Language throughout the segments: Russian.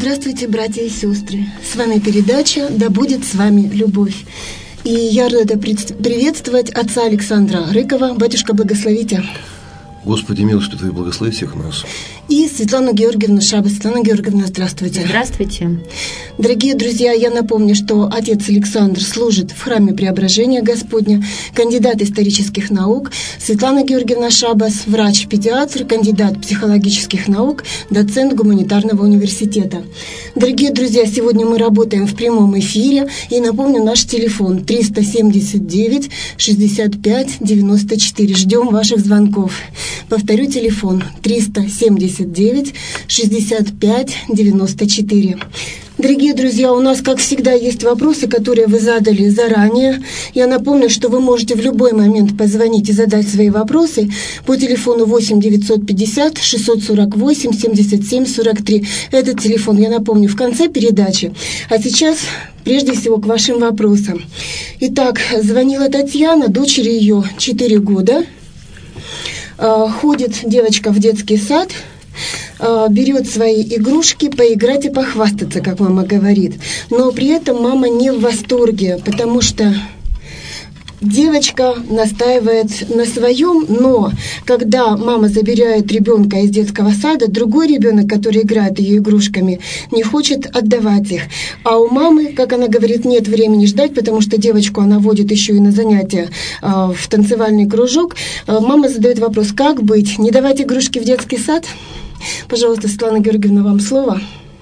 Здравствуйте, братья и сестры! С вами передача «Да будет с вами любовь». И я рада приветствовать отца Александра Рыкова. Батюшка, благословите. Господи, милостью Твою, благослови всех нас. И Светлану Георгиевну Шаба. Светлана Георгиевна, здравствуйте. Здравствуйте. Дорогие друзья, я напомню, что отец Александр служит в храме Преображения Господня, кандидат исторических наук. Светлана Георгиевна Шабас, врач-педиатр, кандидат психологических наук, доцент гуманитарного университета. Дорогие друзья, сегодня мы работаем в прямом эфире. И напомню, наш телефон 379 65 94. Ждем ваших звонков. Повторю телефон 379 65 94. Дорогие друзья, у нас, как всегда, есть вопросы, которые вы задали заранее. Я напомню, что вы можете в любой момент позвонить и задать свои вопросы по телефону 8 950 648 77 43. Этот телефон, я напомню, в конце передачи. А сейчас, прежде всего, к вашим вопросам. Итак, звонила Татьяна, дочери ее 4 года. Ходит девочка в детский сад, берет свои игрушки поиграть и похвастаться, как мама говорит. Но при этом мама не в восторге, потому что девочка настаивает на своем, но когда мама забирает ребенка из детского сада, другой ребенок, который играет ее игрушками, не хочет отдавать их. А у мамы, как она говорит, нет времени ждать, потому что девочку она водит еще и на занятия в танцевальный кружок. Мама задает вопрос, как быть, не давать игрушки в детский сад? Пожалуйста, Светлана Георгиевна, вам слово.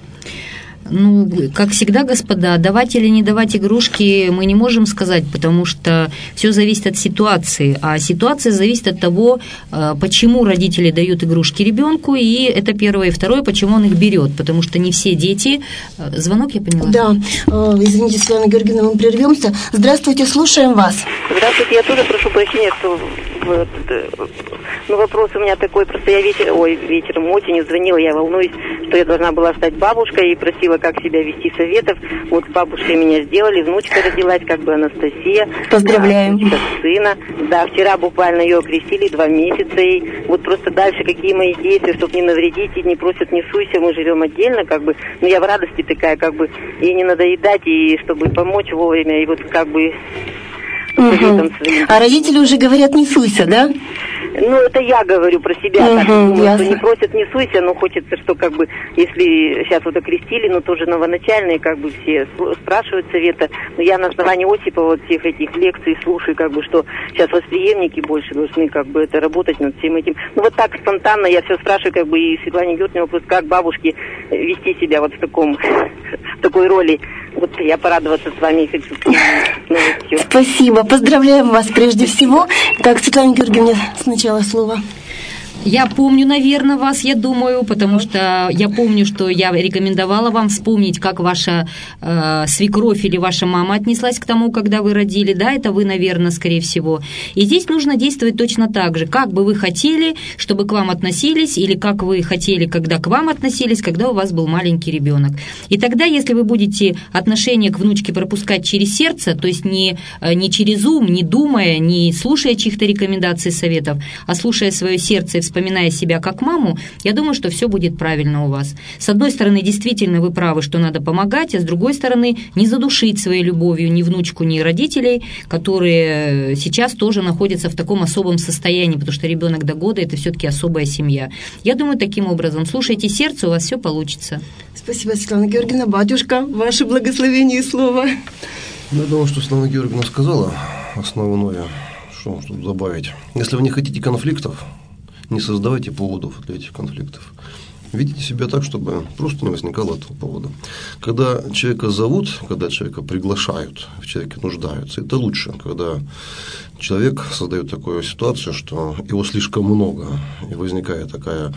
Ну, как всегда, господа, давать или не давать игрушки мы не можем сказать, потому что все зависит от ситуации. А ситуация зависит от того, почему родители дают игрушки ребенку, и это первое. И второе, почему он их берет, потому что не все дети... Звонок, я поняла? Да. Извините, Светлана Георгиевна, мы прервемся. Здравствуйте, слушаем вас. Здравствуйте, я тоже прошу прощения, что... Ну, вопрос у меня такой, просто я вечером, осенью звонила, я волнуюсь, что я должна была стать бабушкой и просила, как себя вести, советов. Вот бабушкой меня сделали, внучка родилась, как бы Анастасия. Поздравляем. Сына. Да, вчера буквально ее окрестили, 2 месяца. И вот просто дальше какие мои действия, чтобы не навредить, и не просят, не суйся, мы живем отдельно, как бы. Но я в радости такая, как бы, и не надоедать, и чтобы помочь вовремя, и вот как бы... Угу. А родители уже говорят, не суйся, да? Ну, это я говорю про себя, так думаю, что не просят не суйся, но хочется, что как бы, если сейчас вот окрестили, но тоже новоначальные, как бы все спрашивают совета, но я на основании Осипова вот всех этих лекций слушаю, как бы, что сейчас восприемники больше должны как бы это работать над всем этим. Ну, вот так спонтанно я все спрашиваю, как бы, и Светлане Георгиевне вопрос, как бабушке вести себя вот в такой роли. Вот я порадоваться с вами хочу. Спасибо, поздравляем вас прежде всего. Так, Светлана Георгиевна, сначала слово. Я помню, наверное, вас, я думаю, потому что я помню, что я рекомендовала вам вспомнить, как ваша свекровь или ваша мама отнеслась к тому, когда вы родили. Да, это вы, наверное, скорее всего. И здесь нужно действовать точно так же. Как бы вы хотели, чтобы к вам относились, или как вы хотели, когда к вам относились, когда у вас был маленький ребенок. И тогда, если вы будете отношение к внучке пропускать через сердце, то есть не через ум, не думая, не слушая чьих-то рекомендаций, советов, а слушая свое сердце и вспоминая себя как маму, я думаю, что все будет правильно у вас. С одной стороны, действительно вы правы, что надо помогать, а с другой стороны, не задушить своей любовью ни внучку, ни родителей, которые сейчас тоже находятся в таком особом состоянии, потому что ребенок до года – это все-таки особая семья. Я думаю, таким образом, слушайте сердце, у вас все получится. Спасибо, Светлана Георгиевна. Батюшка, ваше благословение и слово. Я думаю, что Светлана Георгиевна сказала основное, что тут добавить. Если вы не хотите конфликтов, не создавайте поводов для этих конфликтов. Ведите себя так, чтобы просто не возникало этого повода. Когда человека зовут, когда человека приглашают, в человеке нуждаются, это лучше, когда человек создает такую ситуацию, что его слишком много, и возникает такая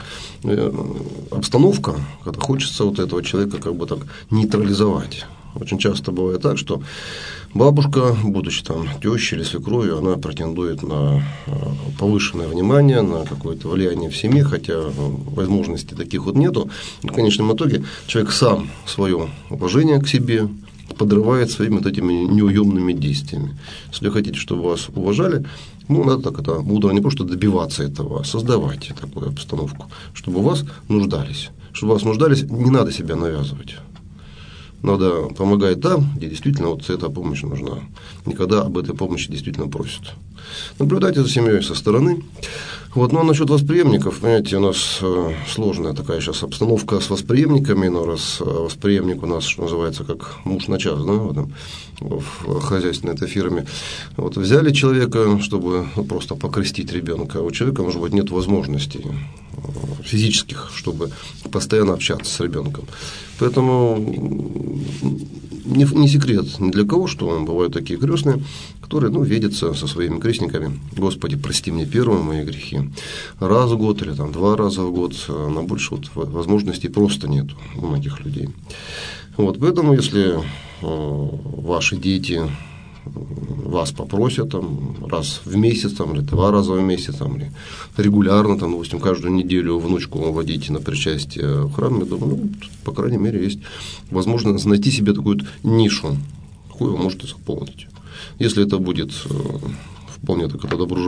обстановка, когда хочется вот этого человека как бы так нейтрализовать. Очень часто бывает так, что бабушка, будучи там тещей или свекровью, она претендует на повышенное внимание, на какое-то влияние в семье, хотя возможностей таких вот нету. И в конечном итоге человек сам свое уважение к себе подрывает своими вот этими неуемными действиями. Если хотите, чтобы вас уважали, надо так это мудро не просто добиваться этого, а создавайте такую обстановку, чтобы вас нуждались, чтобы вас нуждались, не надо себя навязывать. Надо помогать там, где действительно вот эта помощь нужна. Никогда об этой помощи действительно просят. Наблюдайте за семьей со стороны. Вот, ну, а насчет восприемников, понимаете, у нас сложная такая сейчас обстановка с восприемниками, но раз восприемник у нас, что называется, как муж на час, да, в хозяйственной этой фирме, вот взяли человека, чтобы просто покрестить ребенка, а у человека, может быть, нет возможностей физических, чтобы постоянно общаться с ребенком. Поэтому не секрет ни для кого, что бывают такие крестные, которые, ну, видятся со своими крестниками. Господи, прости мне первые мои грехи. Раз в год или там 2 раза в год, на больше вот возможностей просто нет у многих людей. Вот, поэтому, если ваши дети вас попросят там, раз в месяц там, или 2 раза в месяц, там, или регулярно, там, допустим, каждую неделю внучку водите на причастие в храм, я думаю, ну, по крайней мере, есть возможность найти себе такую нишу, какую вы можете заполнить. Если это будет вполне так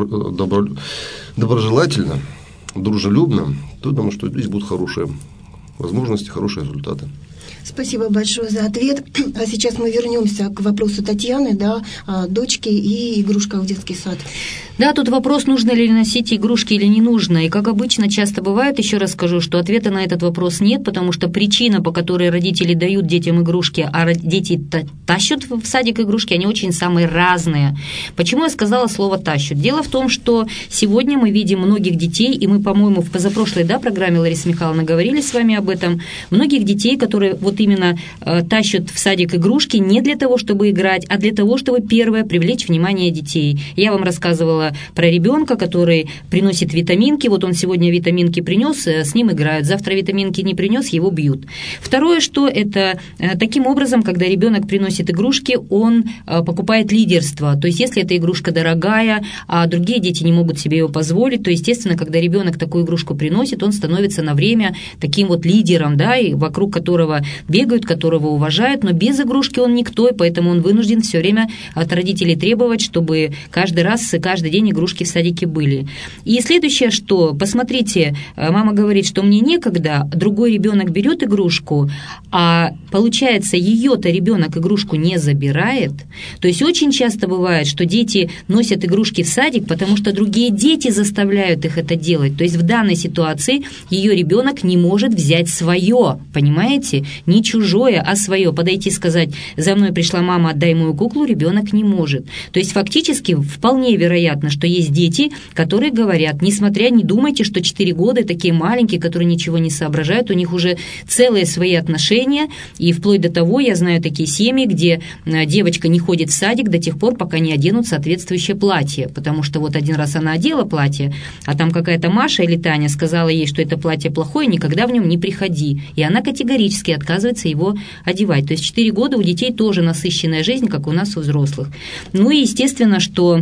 доброжелательно, дружелюбно, то я думаю, что здесь будут хорошие возможности, хорошие результаты. Спасибо большое за ответ. А сейчас мы вернемся к вопросу Татьяны, да, о дочке и игрушках в детский сад. Да, тут вопрос, нужно ли носить игрушки или не нужно. И, как обычно часто бывает, еще раз скажу, что ответа на этот вопрос нет, потому что причина, по которой родители дают детям игрушки, а дети тащат в садик игрушки, они очень самые разные. Почему я сказала слово «тащат»? Дело в том, что сегодня мы видим многих детей, и мы, по-моему, в позапрошлой программе Ларисы Михайловны говорили с вами об этом, многих детей, которые вот именно тащат в садик игрушки не для того, чтобы играть, а для того, чтобы, первое, привлечь внимание детей. Я вам рассказывала про ребенка, который приносит витаминки, вот он сегодня витаминки принес, с ним играют, завтра витаминки не принес, его бьют. Второе, что это таким образом, когда ребенок приносит игрушки, он покупает лидерство, то есть если эта игрушка дорогая, а другие дети не могут себе ее позволить, то, естественно, когда ребенок такую игрушку приносит, он становится на время таким вот лидером, да, и вокруг которого бегают, которого уважают, но без игрушки он никто, и поэтому он вынужден все время от родителей требовать, чтобы каждый раз, каждый день игрушки в садике были. И следующее, что, посмотрите, мама говорит, что мне некогда, другой ребенок берет игрушку, а получается, ее-то ребенок игрушку не забирает. То есть очень часто бывает, что дети носят игрушки в садик, потому что другие дети заставляют их это делать. То есть в данной ситуации ее ребенок не может взять свое, понимаете? Не чужое, а свое. Подойти и сказать: за мной пришла мама, отдай мою куклу, ребенок не может. То есть фактически вполне вероятно, что есть дети, которые говорят, несмотря, не думайте, что 4 года такие маленькие, которые ничего не соображают, у них уже целые свои отношения, и вплоть до того, я знаю такие семьи, где девочка не ходит в садик до тех пор, пока не оденут соответствующее платье, потому что вот один раз она одела платье, а там какая-то Маша или Таня сказала ей, что это платье плохое, никогда в нем не приходи, и она категорически отказывается его одевать. То есть 4 года у детей тоже насыщенная жизнь, как у нас у взрослых. Ну и естественно, что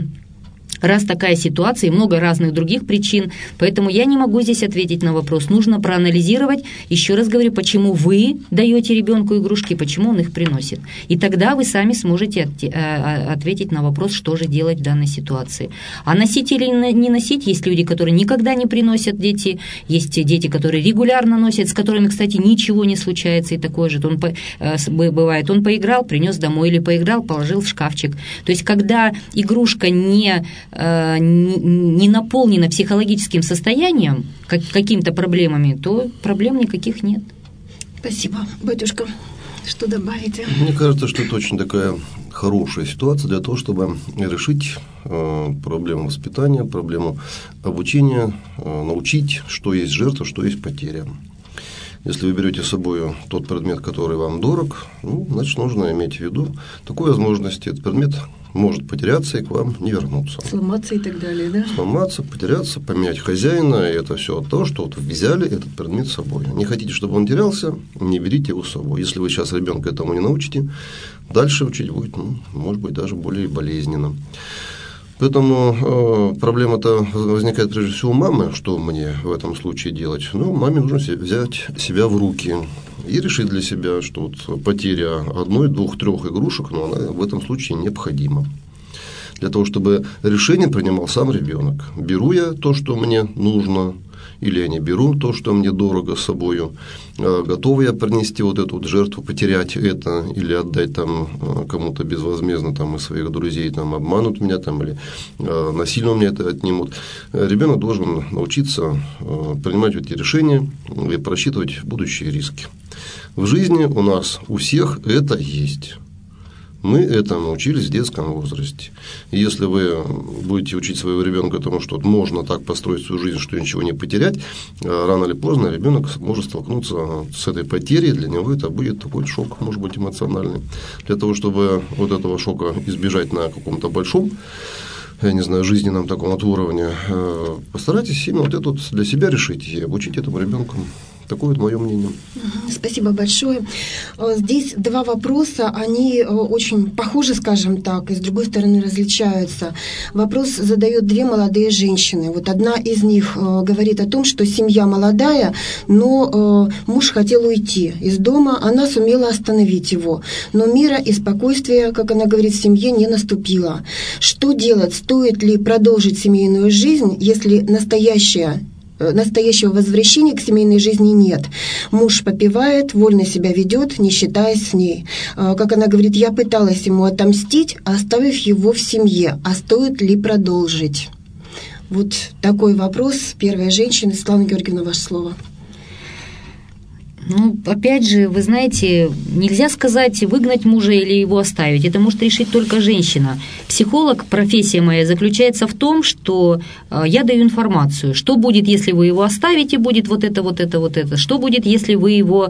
раз такая ситуация и много разных других причин, поэтому я не могу здесь ответить на вопрос. Нужно проанализировать, еще раз говорю, почему вы даете ребенку игрушки, почему он их приносит. И тогда вы сами сможете ответить на вопрос, что же делать в данной ситуации. А носить или не носить, есть люди, которые никогда не приносят дети, есть дети, которые регулярно носят, с которыми, кстати, ничего не случается, и такое же. Бывает, он поиграл, принес домой, или поиграл, положил в шкафчик. То есть, когда игрушка не наполнена психологическим состоянием, какими-то проблемами, то проблем никаких нет. Спасибо. Батюшка, что добавите? Мне кажется, что это очень такая хорошая ситуация для того, чтобы решить проблему воспитания, проблему обучения, научить, что есть жертва, что есть потеря. Если вы берете с собой тот предмет, который вам дорог, значит, нужно иметь в виду такой возможности. Этот предмет может потеряться и к вам не вернуться. Сломаться и так далее, да? Сломаться, потеряться, поменять хозяина, и это все от того, что вот вы взяли этот предмет с собой. Не хотите, чтобы он терялся, не берите его с собой. Если вы сейчас ребенка этому не научите, дальше учить будет, может быть, даже более болезненно. Поэтому проблема-то возникает прежде всего у мамы, что мне в этом случае делать. Маме нужно взять себя в руки и решить для себя, что вот потеря 1, 2, 3 игрушек, она в этом случае необходима. Для того, чтобы решение принимал сам ребенок. Беру я то, что мне нужно, или я не беру то, что мне дорого с собою, готов я принести вот эту вот жертву, потерять это или отдать там кому-то безвозмездно там, из своих друзей, там, обманут меня там, или насильно у меня это отнимут. Ребенок должен научиться принимать эти решения и просчитывать будущие риски. В жизни у нас у всех это есть. Мы этому научились в детском возрасте. И если вы будете учить своего ребенка тому, что можно так построить свою жизнь, что ничего не потерять, рано или поздно ребенок может столкнуться с этой потерей. Для него это будет такой шок, может быть, эмоциональный. Для того, чтобы вот этого шока избежать на каком-то большом, я не знаю, жизненном таком вот уровне, постарайтесь именно вот это вот для себя решить и обучить этому ребенку. Такое вот мое мнение. Спасибо большое. Здесь два вопроса, они очень похожи, скажем так, и с другой стороны различаются. Вопрос задают две молодые женщины. Вот одна из них говорит о том, что семья молодая, но муж хотел уйти из дома, она сумела остановить его. Но мира и спокойствия, как она говорит, в семье не наступило. Что делать? Стоит ли продолжить семейную жизнь, если настоящего возвращения к семейной жизни нет? Муж попивает, вольно себя ведет, не считаясь с ней. Как она говорит, я пыталась ему отомстить, оставив его в семье. А стоит ли продолжить? Вот такой вопрос первой женщины. Светлана Георгиевна, ваше слово. Ну, опять же, вы знаете, нельзя сказать выгнать мужа или его оставить. Это может решить только женщина. Психолог, профессия моя, заключается в том, что я даю информацию. Что будет, если вы его оставите, будет вот это, вот это, вот это. Что будет, если вы его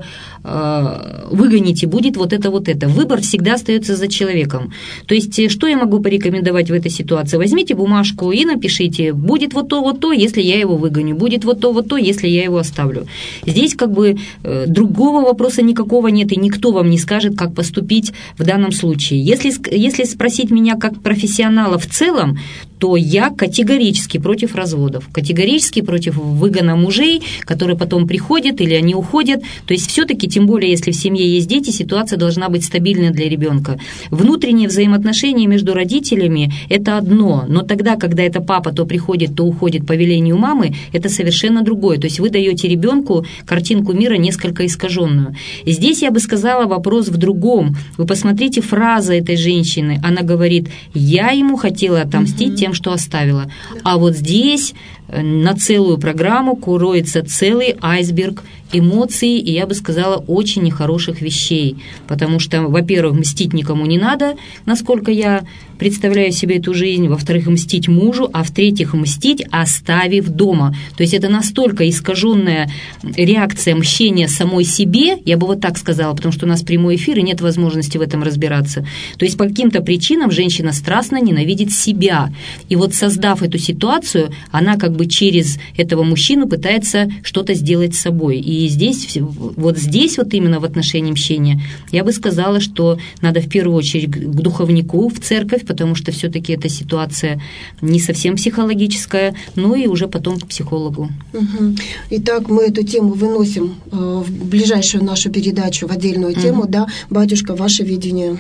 выгоните, будет вот это, вот это. Выбор всегда остается за человеком. То есть, что я могу порекомендовать в этой ситуации? Возьмите бумажку и напишите, будет вот то, если я его выгоню, будет вот то, если я его оставлю. Здесь как бы другого вопроса никакого нет, и никто вам не скажет, как поступить в данном случае. Если спросить меня как профессионала в целом, то я категорически против разводов, категорически против выгона мужей, которые потом приходят или они уходят. То есть все-таки, тем более, если в семье есть дети, ситуация должна быть стабильной для ребенка. Внутренние взаимоотношения между родителями – это одно, но тогда, когда это папа то приходит, то уходит по велению мамы, это совершенно другое. То есть вы даете ребенку картинку мира несколько искаженную. И здесь я бы сказала, вопрос в другом. Вы посмотрите, фраза этой женщины, она говорит, я ему хотела отомстить тем, что оставила. А вот здесь на целую программу кроется целый айсберг эмоций, и я бы сказала, очень нехороших вещей. Потому что, во-первых, мстить никому не надо, насколько я представляю себе эту жизнь, во-вторых, мстить мужу, а в-третьих, мстить, оставив дома. То есть это настолько искаженная реакция мщения самой себе, я бы вот так сказала, потому что у нас прямой эфир, и нет возможности в этом разбираться. То есть по каким-то причинам женщина страстно ненавидит себя. И вот создав эту ситуацию, она как бы через этого мужчину пытается что-то сделать с собой. И здесь вот именно в отношении мщения, я бы сказала, что надо в первую очередь к духовнику, в церковь, потому что все-таки эта ситуация не совсем психологическая, но и уже потом к психологу. Итак, мы эту тему выносим в ближайшую нашу передачу, в отдельную тему, да? Батюшка, ваше видение?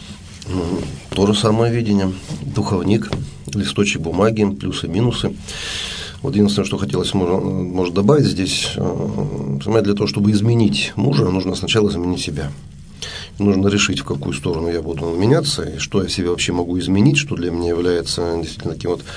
То же самое видение. Духовник, листочек бумаги, плюсы, минусы. Вот единственное, что хотелось, может добавить здесь, для того, чтобы изменить мужа, нужно сначала изменить себя. Нужно решить, в какую сторону я буду меняться, и что я себе вообще могу изменить, что для меня является действительно таким вот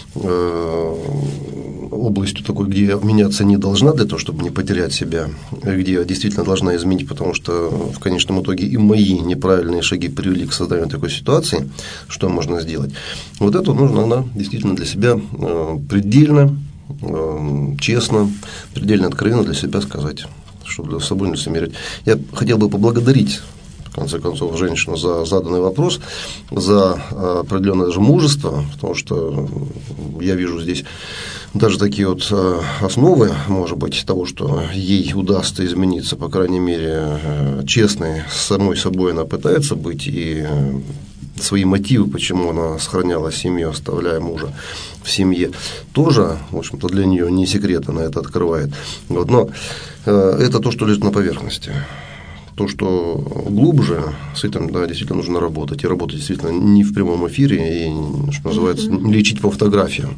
областью такой, где я меняться не должна для того, чтобы не потерять себя, где я действительно должна изменить, потому что в конечном итоге и мои неправильные шаги привели к созданию такой ситуации, что можно сделать. Вот это нужно действительно для себя предельно честно, предельно откровенно для себя сказать, чтобы для собой не лицемерить. Я хотел бы поблагодарить, в конце концов, женщину за заданный вопрос, за определенное даже мужество, потому что я вижу здесь даже такие вот основы, может быть, того, что ей удастся измениться, по крайней мере, честной с самой собой она пытается быть, и свои мотивы, почему она сохраняла семью, оставляя мужа в семье, тоже, в общем-то, для нее не секрет, она это открывает. Вот, но это то, что лежит на поверхности. то, что глубже, с этим, да, действительно нужно работать. И работать действительно не в прямом эфире, и, что называется, не лечить по фотографиям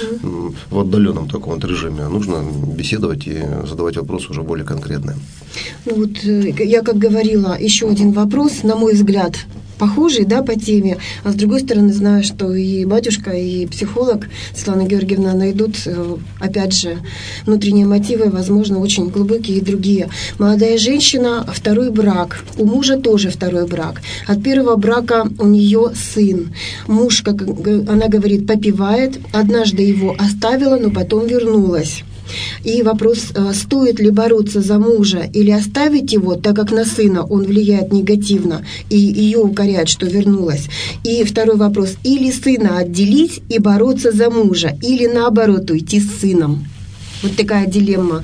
в отдаленном таком вот режиме, а нужно беседовать и задавать вопросы уже более конкретные. Ну вот я как говорила, еще один вопрос, на мой взгляд, похожий, да, по теме, а с другой стороны, знаю, что и батюшка, и психолог Светлана Георгиевна найдут, опять же, внутренние мотивы, возможно, очень глубокие и другие. Молодая женщина, второй брак, у мужа тоже второй брак. От первого брака у нее сын. Муж, как она говорит, попивает, однажды его оставила, но потом вернулась. И вопрос, стоит ли бороться за мужа или оставить его, так как на сына он влияет негативно, и ее укоряют, что вернулась. И второй вопрос, или сына отделить и бороться за мужа, или наоборот уйти с сыном. Вот такая дилемма,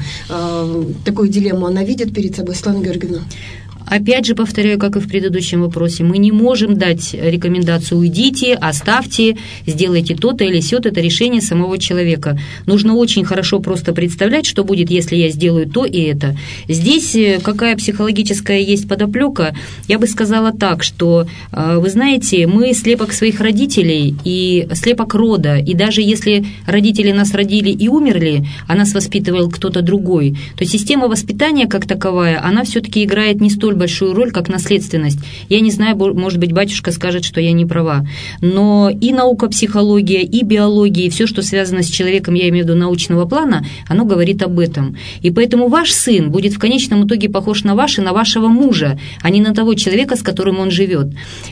такую дилемму она видит перед собой, Светлана Георгиевна. Опять же, повторяю, как и в предыдущем вопросе, мы не можем дать рекомендацию «уйдите», «оставьте», «сделайте то-то» или сё-то, это решение самого человека. Нужно очень хорошо просто представлять, что будет, если я сделаю то и это. Здесь какая психологическая есть подоплека, я бы сказала так, что, вы знаете, мы слепок своих родителей и слепок рода, и даже если родители нас родили и умерли, а нас воспитывал кто-то другой, то система воспитания как таковая, она все-таки играет не столь большую роль, как наследственность. Я не знаю, может быть, батюшка скажет, что я не права, но и наука психология, и биология, и все, что связано с человеком, я имею в виду научного плана, оно говорит об этом. И поэтому ваш сын будет в конечном итоге похож на ваш и на вашего мужа, а не на того человека, с которым он живет.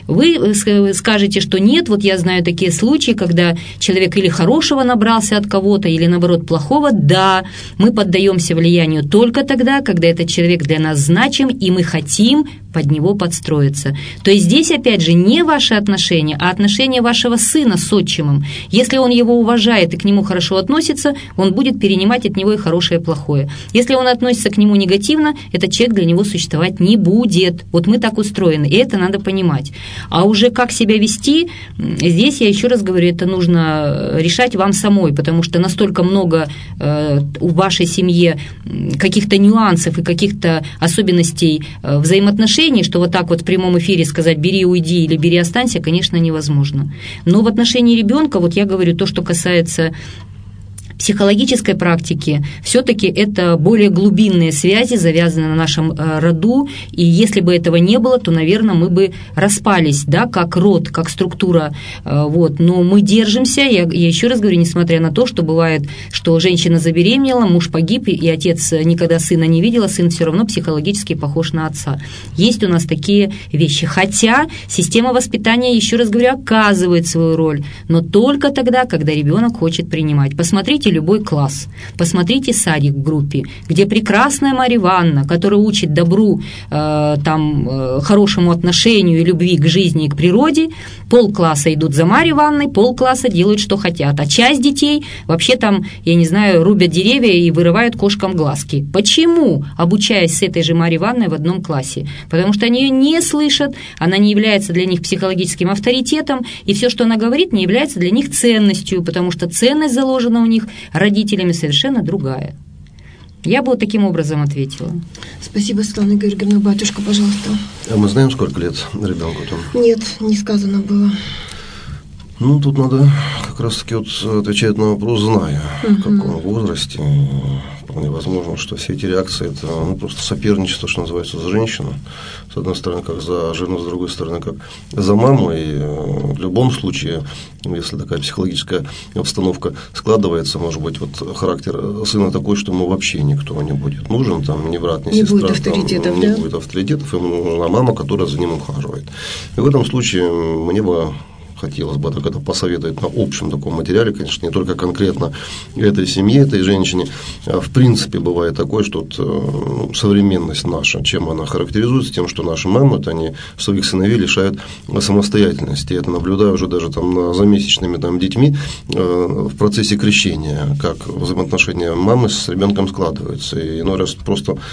Вы скажете, что нет, вот я знаю такие случаи, когда человек или хорошего набрался от кого-то, или наоборот плохого. Да, мы поддаемся влиянию только тогда, когда этот человек для нас значим, и мы хотим под него подстроиться. То есть здесь, опять же, не ваши отношения, а отношения вашего сына с отчимом. Если он его уважает и к нему хорошо относится, он будет перенимать от него и хорошее, и плохое. Если он относится к нему негативно, этот человек для него существовать не будет. Вот мы так устроены, и это надо понимать. А уже как себя вести, здесь, я еще раз говорю, это нужно решать вам самой, потому что настолько много в вашей семье каких-то нюансов и каких-то особенностей взаимоотношений, что вот так вот в прямом эфире сказать «бери, уйди» или «бери, останься», конечно, невозможно. Но в отношении ребенка, вот я говорю, то, что касается психологической практики, все-таки это более глубинные связи, завязаны на нашем роду, и если бы этого не было, то, наверное, мы бы распались, да, как род, как структура, вот. Но мы держимся, я еще раз говорю, несмотря на то, что бывает, что женщина забеременела, муж погиб, и отец никогда сына не видел, а сын все равно психологически похож на отца. Есть у нас такие вещи, хотя система воспитания, еще раз говорю, оказывает свою роль, но только тогда, когда ребенок хочет принимать. Посмотрите любой класс. Посмотрите садик в группе, где прекрасная Марья Ивановна, которая учит добру, хорошему отношению и любви к жизни и к природе, полкласса идут за Марьей Ивановной, полкласса делают, что хотят. А часть детей вообще там, я не знаю, рубят деревья и вырывают кошкам глазки. Почему? Обучаясь с этой же Марьей Ивановной в одном классе. Потому что они ее не слышат, она не является для них психологическим авторитетом, и все, что она говорит, не является для них ценностью, потому что ценность заложена у них родителями совершенно другая. Я бы вот таким образом ответила. Спасибо, Светлана Георгиевна. Батюшка, пожалуйста. А мы знаем, сколько лет ребенку-то? Нет, не сказано было. Ну, тут надо как раз-таки вот отвечать на вопрос, зная, в каком возрасте. Вполне возможно, что все эти реакции – это просто соперничество, что называется, за женщину. С одной стороны, как за жену, с другой стороны, как за маму. И в любом случае, если такая психологическая обстановка складывается, может быть, вот характер сына такой, что ему вообще никто не будет нужен, там, ни брат, ни сестра. Не будет авторитетов, не будет авторитетов, ему нужна мама, которая за ним ухаживает. И в этом случае мне бы хотелось бы так это посоветовать на общем таком материале, конечно, не только конкретно этой семье, этой женщине. В принципе, бывает такое, что современность наша, чем она характеризуется, тем, что наши мамы, они своих сыновей лишают самостоятельности. Я это наблюдаю уже даже за месячными детьми в процессе крещения, как взаимоотношения мамы с ребенком складываются. И иной раз просто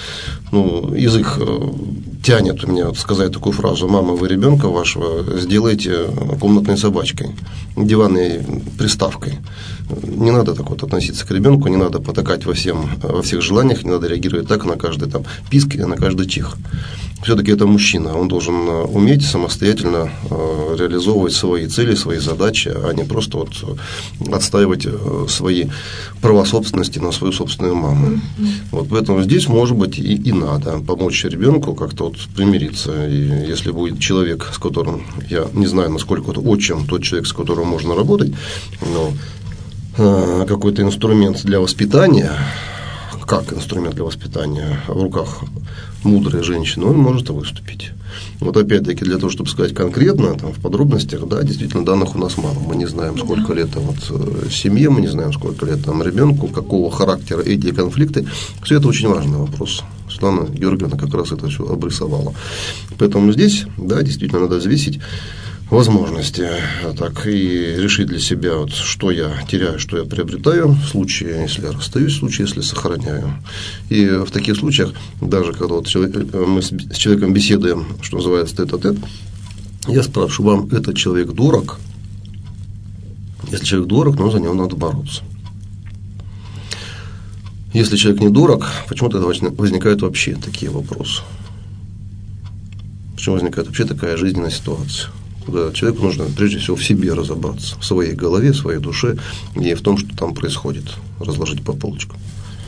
язык тянет у меня сказать такую фразу: «Мама, вы ребенка вашего сделайте комнатной собачкой, диванной приставкой». Не надо так вот относиться к ребенку, не надо потакать во всех желаниях, не надо реагировать так на каждый там писк и на каждый чих. Все-таки это мужчина, он должен уметь самостоятельно реализовывать свои цели, свои задачи, а не просто вот отстаивать свои права собственности на свою собственную маму. Вот поэтому здесь, может быть, и надо помочь ребенку как-то вот примириться. И если будет человек, с которым, я не знаю, насколько это отчим, тот человек, с которым можно работать, но какой-то инструмент для воспитания, как инструмент для воспитания в руках мудрой женщины, он может выступить. Вот опять-таки, для того, чтобы сказать конкретно, там, в подробностях, да, действительно, данных у нас мало. Мы не знаем, сколько лет семье, мы не знаем, сколько лет ребенку, какого характера эти конфликты. Все это очень важный вопрос. Светлана Георгиевна как раз это все обрисовала. Поэтому здесь, да, действительно, надо взвесить возможности, так, и решить для себя, вот, что я теряю, что я приобретаю в случае, если я расстаюсь, в случае, если сохраняю. И в таких случаях, даже когда вот мы с человеком беседуем, что называется, тет-а-тет, я спрашиваю: вам этот человек дорог? Если человек дорог, ну, за него надо бороться. Если человек не дорог, почему тогда возникают вообще такие вопросы? Почему возникает вообще такая жизненная ситуация? Когда человеку нужно, прежде всего, в себе разобраться, в своей голове, в своей душе, и в том, что там происходит, разложить по полочкам.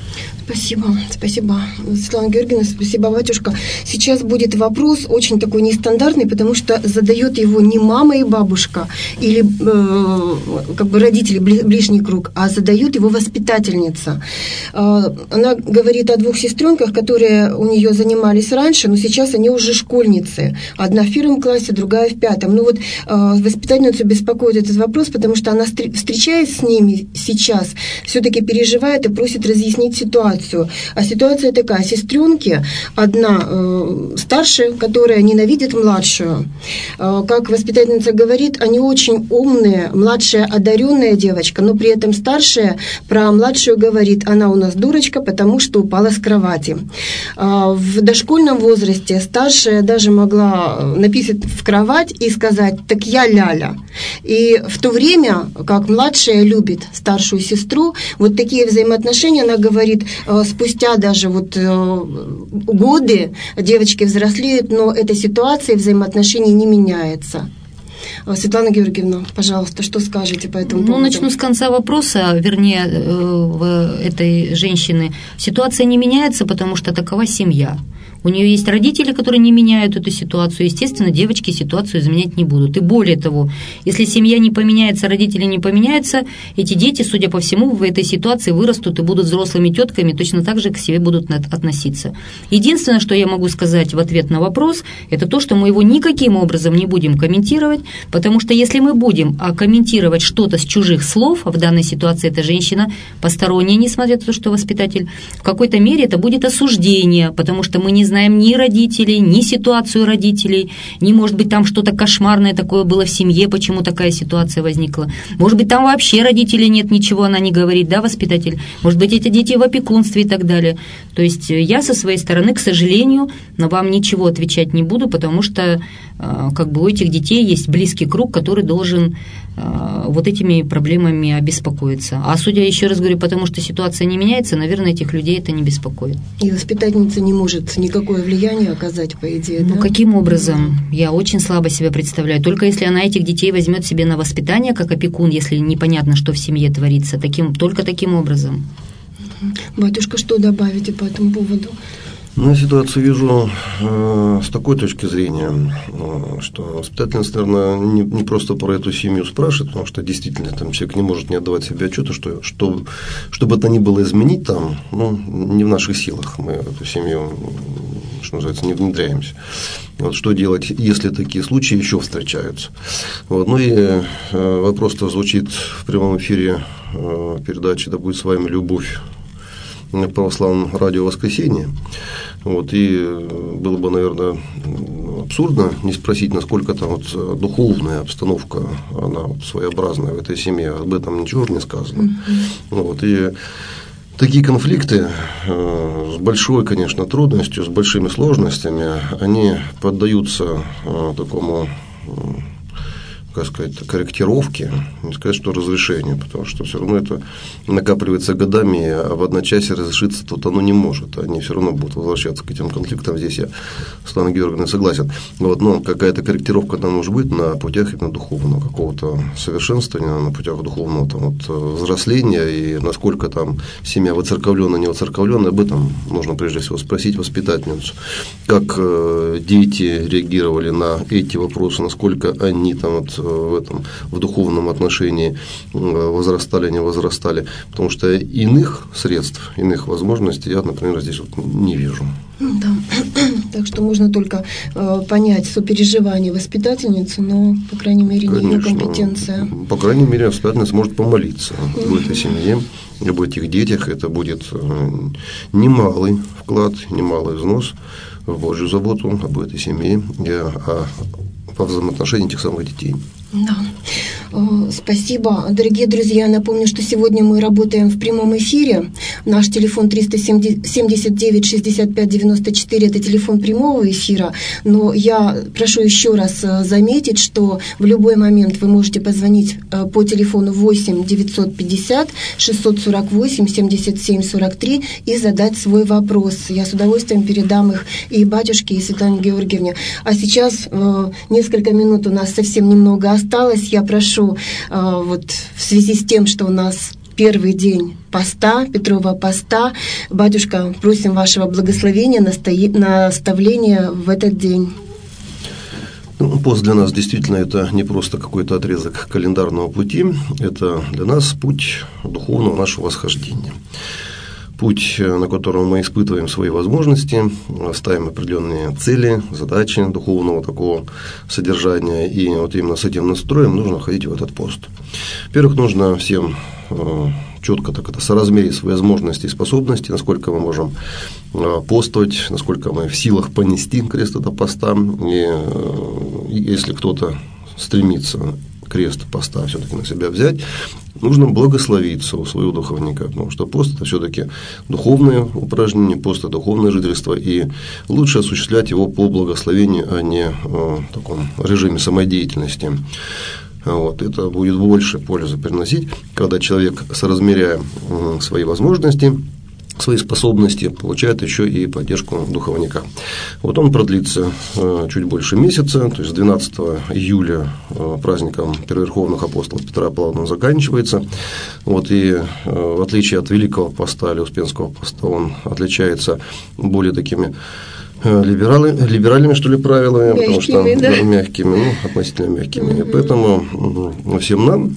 Спасибо, Светлана Георгиевна, спасибо, батюшка. Сейчас будет вопрос очень такой нестандартный, потому что задает его не мама и бабушка или как бы родители, ближний круг, а задает его воспитательница. Она говорит о двух сестренках, которые у нее занимались раньше, но сейчас они уже школьницы. Одна в 1 классе, другая в 5. Ну вот воспитательницу беспокоит этот вопрос, потому что она, встречаясь с ними сейчас, все-таки переживает и просит разъяснить ситуацию. А ситуация такая: сестренки, одна старшая, которая ненавидит младшую. Как воспитательница говорит, они очень умные, младшая одаренная девочка, но при этом старшая про младшую говорит: она у нас дурочка, потому что упала с кровати. В дошкольном возрасте старшая даже могла написать в кровать и сказать: так я Ляля. И в то время, как младшая любит старшую сестру, вот такие взаимоотношения, она говорит, спустя даже вот годы девочки взрослеют, но эта ситуация взаимоотношений не меняется. Светлана Георгиевна, пожалуйста, что скажете по этому поводу? Начну с конца вопроса, вернее, этой женщины. Ситуация не меняется, потому что такова семья. У нее есть родители, которые не меняют эту ситуацию. Естественно, девочки ситуацию изменять не будут. И более того, если семья не поменяется, родители не поменяются, эти дети, судя по всему, в этой ситуации вырастут и будут взрослыми тетками, точно так же к себе будут относиться. Единственное, что я могу сказать в ответ на вопрос, это то, что мы его никаким образом не будем комментировать, потому что если мы будем комментировать что-то с чужих слов, а в данной ситуации эта женщина посторонняя, несмотря на то, что воспитатель, в какой-то мере это будет осуждение, потому что мы не знаем ни родителей, ни ситуацию родителей, ни, может быть, там что-то кошмарное такое было в семье, почему такая ситуация возникла. Может быть, там вообще родителей нет, ничего она не говорит, да, воспитатель? Может быть, эти дети в опекунстве и так далее. То есть я со своей стороны, к сожалению, на вам ничего отвечать не буду, потому что как бы у этих детей есть близкий круг, который должен вот этими проблемами обеспокоиться. А судя, еще раз говорю, потому что ситуация не меняется, наверное, этих людей это не беспокоит. И воспитательница не может никакое влияние оказать, по идее, да? Каким образом? Я очень слабо себя представляю. Только если она этих детей возьмет себе на воспитание, как опекун, если непонятно, что в семье творится, только таким образом. Батюшка, что добавите по этому поводу? Я ситуацию вижу с такой точки зрения, что воспитательница, наверное, не просто про эту семью спрашивает, потому что действительно там человек не может не отдавать себе отчета, что бы это ни было изменить там, не в наших силах, мы эту семью, что называется, не внедряемся. Вот что делать, если такие случаи еще встречаются. Вот. Ну и вопрос-то звучит в прямом эфире передачи «Да будет с вами любовь» на православном радио «Воскресенье». Вот, и было бы, наверное, абсурдно не спросить, насколько там вот духовная обстановка, она вот своеобразная в этой семье, об этом ничего не сказано. Вот, и Такие конфликты с большой, конечно, трудностью, с большими сложностями, они поддаются такому, как сказать, корректировке, не сказать, что разрешению, потому что все равно это накапливается годами, а в одночасье разрешиться тут оно не может. Они все равно будут возвращаться к этим конфликтам. Здесь я с Светланой Георгиевной согласен. Вот, но какая-то корректировка там может быть на путях именно духовного какого-то совершенствования, на путях духовного там, вот, взросления, и насколько там семья воцерковленная, не воцерковленная, об этом нужно прежде всего спросить воспитательницу, как дети реагировали на эти вопросы, насколько они там вот в духовном отношении возрастали, не возрастали, потому что иных средств, иных возможностей я, например, здесь вот не вижу. Да. Так что можно только понять сопереживание воспитательницы, но, по крайней мере, не ее компетенция. По крайней мере, воспитательница может помолиться в этой семье, об этих детях. Это будет немалый вклад, немалый взнос в Божью заботу об этой семье и по взаимоотношению этих самых детей. Да. Спасибо. Дорогие друзья, напомню, что сегодня мы работаем в прямом эфире. Наш телефон 379-65-94, это телефон прямого эфира. Но я прошу еще раз заметить, что в любой момент вы можете позвонить по телефону 8-950-648-77-43 и задать свой вопрос. Я с удовольствием передам их и батюшке, и Светлане Георгиевне. А сейчас несколько минут у нас совсем немного осталось. Я прошу вот в связи с тем, что у нас первый день поста, Петрова поста, батюшка, просим вашего благословения, наставления в этот день. Пост для нас действительно это не просто какой-то отрезок календарного пути, это для нас путь духовного нашего восхождения. Путь, на котором мы испытываем свои возможности, ставим определенные цели, задачи духовного такого содержания, и вот именно с этим настроем нужно ходить в этот пост. Во-первых, нужно всем четко так это соразмерить свои возможности и способности, насколько мы можем постовать, насколько мы в силах понести крест этого поста, и если кто-то стремится крест поста все-таки на себя взять, нужно благословиться у своего духовника, потому что пост – это все-таки духовное упражнение, пост – это духовное жительство, и лучше осуществлять его по благословению, а не в таком режиме самодеятельности. Вот, это будет больше пользы приносить, когда человек, соразмеряя свои возможности, свои способности, получает еще и поддержку духовника. Вот он продлится чуть больше месяца, то есть 12 июля праздником первоверховных апостолов Петра и Павла он заканчивается. Вот, и в отличие от Великого поста или Успенского поста, он отличается более такими либеральными, что ли, правилами, мягкими, потому что да? Мягкими, относительно мягкими. Поэтому всем нам,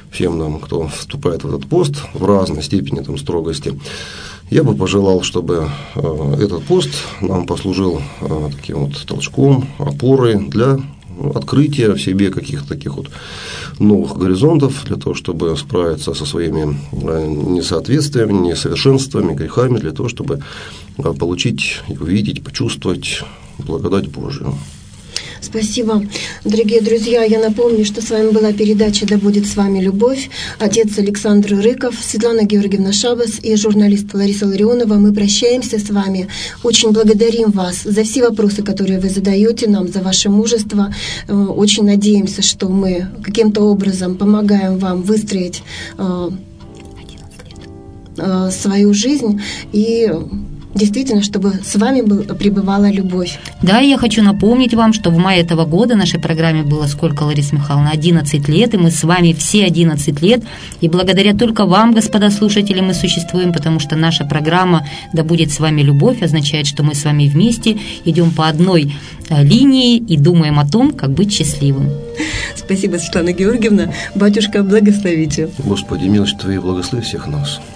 кто вступает в этот пост в разной степени там, строгости, я бы пожелал, чтобы этот пост нам послужил таким вот толчком, опорой для открытия в себе каких-то таких вот новых горизонтов, для того, чтобы справиться со своими несоответствиями, несовершенствами, грехами, для того, чтобы получить, увидеть, почувствовать благодать Божию. Спасибо. Дорогие друзья, я напомню, что с вами была передача «Да будет с вами любовь». Отец Александр Рыков, Светлана Георгиевна Шабас и журналист Лариса Ларионова. Мы прощаемся с вами. Очень благодарим вас за все вопросы, которые вы задаете нам, за ваше мужество. Очень надеемся, что мы каким-то образом помогаем вам выстроить свою жизнь и действительно, чтобы с вами пребывала любовь. Да, я хочу напомнить вам, что в мае этого года нашей программе было сколько, Лариса Михайловна? 11 лет, и мы с вами все 11 лет. И благодаря только вам, господа слушатели, мы существуем, потому что наша программа «Да будет с вами любовь» означает, что мы с вами вместе идем по одной линии и думаем о том, как быть счастливым. Спасибо, Светлана Георгиевна. Батюшка, благословите. Господи, милость Твоя, благослови всех нас.